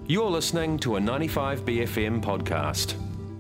You're listening to a 95BFM podcast.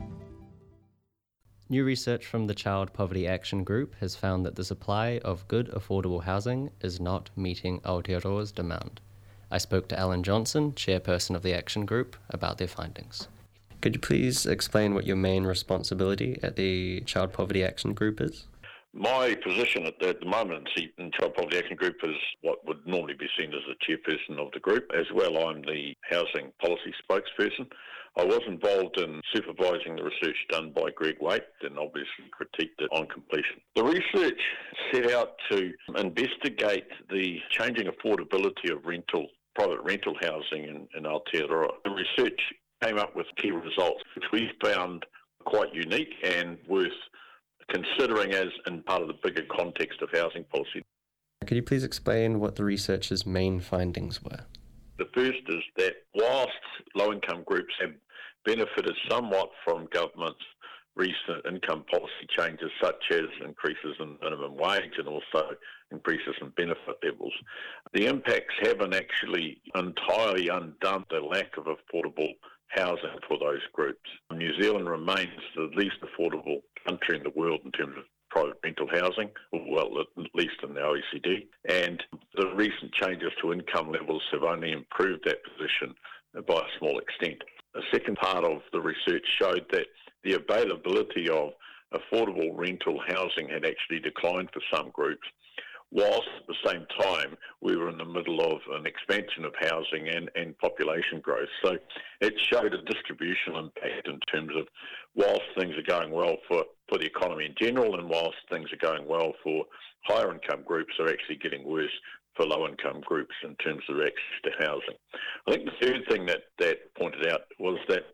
New research from the Child Poverty Action Group has found that the supply of good, affordable housing is not meeting Aotearoa's demand. I spoke to Alan Johnson, chairperson of the Action Group, about their findings. Could you please explain what your main responsibility at the Child Poverty Action Group is? My position at the moment in Child Poverty Action Group is what would normally be seen as the chairperson of the group. As well, I'm the housing policy spokesperson. I was involved in supervising the research done by Greg Waite and obviously critiqued it on completion. The research set out to investigate the changing affordability of private rental housing in Aotearoa. The research came up with key results which we found quite unique and worth considering as in part of the bigger context of housing policy. Could you please explain what the research's main findings were? The first is that whilst low-income groups have benefited somewhat from government's recent income policy changes, such as increases in minimum wage and also increases in benefit levels, the impacts haven't actually entirely undone the lack of affordable housing for those groups. New Zealand remains the least affordable country in the world in terms of private rental housing, well, at least in the OECD, and the recent changes to income levels have only improved that position by a small extent. A second part of the research showed that the availability of affordable rental housing had actually declined for some groups, whilst at the same time we were in the middle of an expansion of housing and population growth. So it showed a distributional impact in terms of whilst things are going well for the economy in general and whilst things are going well for higher income groups, are actually getting worse for low income groups in terms of access to housing. I think the third thing that pointed out was that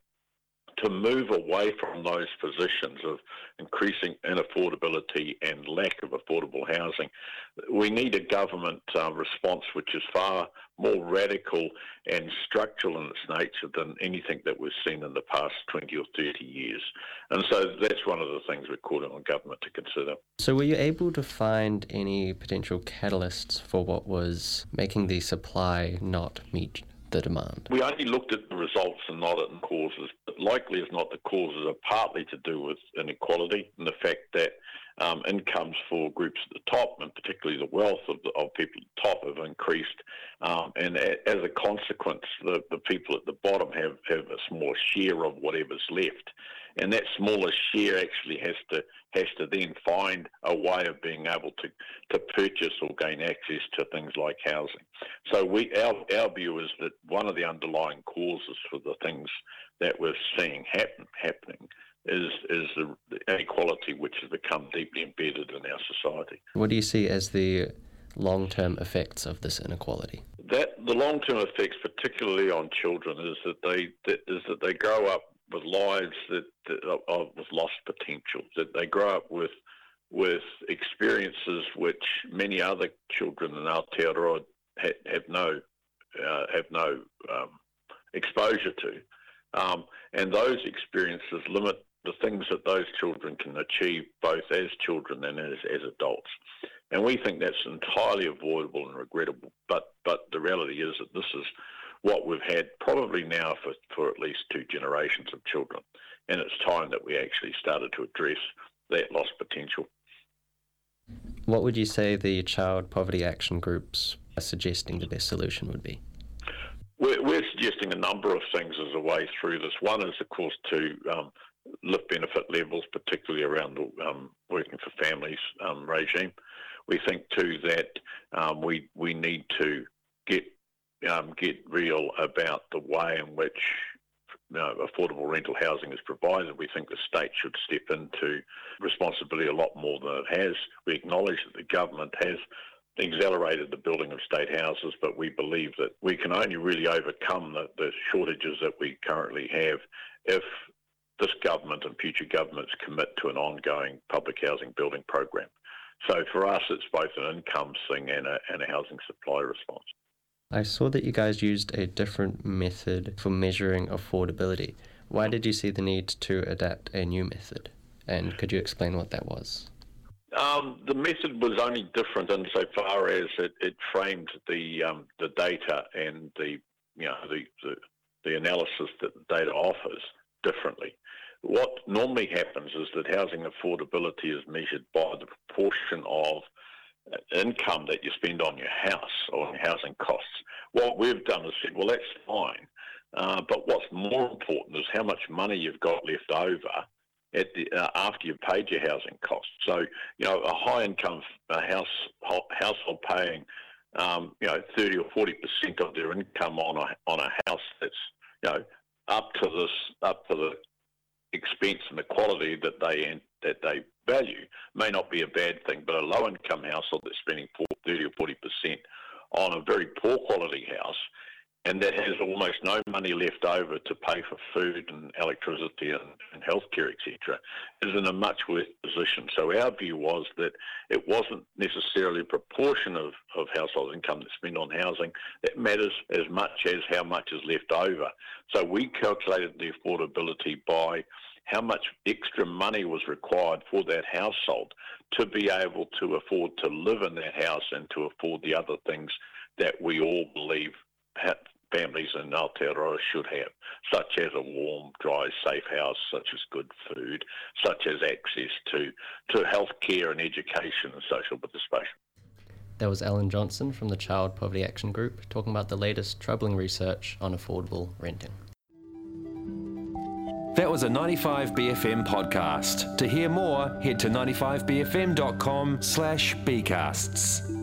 to move away from those positions of increasing inaffordability and lack of affordable housing, we need a government response which is far more radical and structural in its nature than anything that we've seen in the past 20 or 30 years. And so that's one of the things we're calling on government to consider. So were you able to find any potential catalysts for what was making the supply not meet the demand? We only looked at the results and not at the causes. But likely as not, the causes are partly to do with inequality and the fact that incomes for groups at the top, and particularly the wealth of people at the top, have increased. And as a consequence, the people at the bottom have a smaller share of whatever's left. And that smaller share actually has to then find a way of being able to purchase or gain access to things like housing. So our view is that one of the underlying causes for the things that we're seeing happening is the inequality which has become deeply embedded in our society. What do you see as the long-term effects of this inequality? The long-term effects, particularly on children, is that they grow up with lives with lost potential, that they grow up with experiences which many other children in Aotearoa have no exposure to, and those experiences limit the things that those children can achieve both as children and as adults. And we think that's entirely avoidable and regrettable, but the reality is that this is what we've had probably now for at least two generations of children. And it's time that we actually started to address that lost potential. What would you say the Child Poverty Action Groups are suggesting the best solution would be? We're suggesting a number of things as a way through this. One is, of course, to lift benefit levels, particularly around the working for families regime. We think, too, that we need to get real about the way in which affordable rental housing is provided. We think the state should step into responsibility a lot more than it has. We acknowledge that the government has accelerated the building of state houses, but we believe that we can only really overcome the shortages that we currently have if this government and future governments commit to an ongoing public housing building program. So for us, it's both an income thing and a housing supply response. I saw that you guys used a different method for measuring affordability. Why did you see the need to adapt a new method? And could you explain what that was? The method was only different insofar as it framed the data and the the analysis that the data offers differently. What normally happens is that housing affordability is measured by the proportion of income that you spend on your house or on housing costs. What we've done is said, well, that's fine, but what's more important is how much money you've got left over after you've paid your housing costs. So, a high-income household paying, 30 or 40% of their income on a house that's, up to the expense and the quality that they value may not be a bad thing, but a low-income household that's spending 30 or 40% on a very poor quality house, and that has almost no money left over to pay for food and electricity and healthcare, etc., is in a much worse position. So our view was that it wasn't necessarily a proportion of household income that's spent on housing that matters as much as how much is left over. So we calculated the affordability by how much extra money was required for that household to be able to afford to live in that house and to afford the other things that we all believe families in Aotearoa should have, such as a warm, dry, safe house, such as good food, such as access to health care and education and social participation. That was Alan Johnson from the Child Poverty Action Group talking about the latest troubling research on affordable renting. That was a 95BFM podcast. To hear more, head to 95bfm.com/bcasts.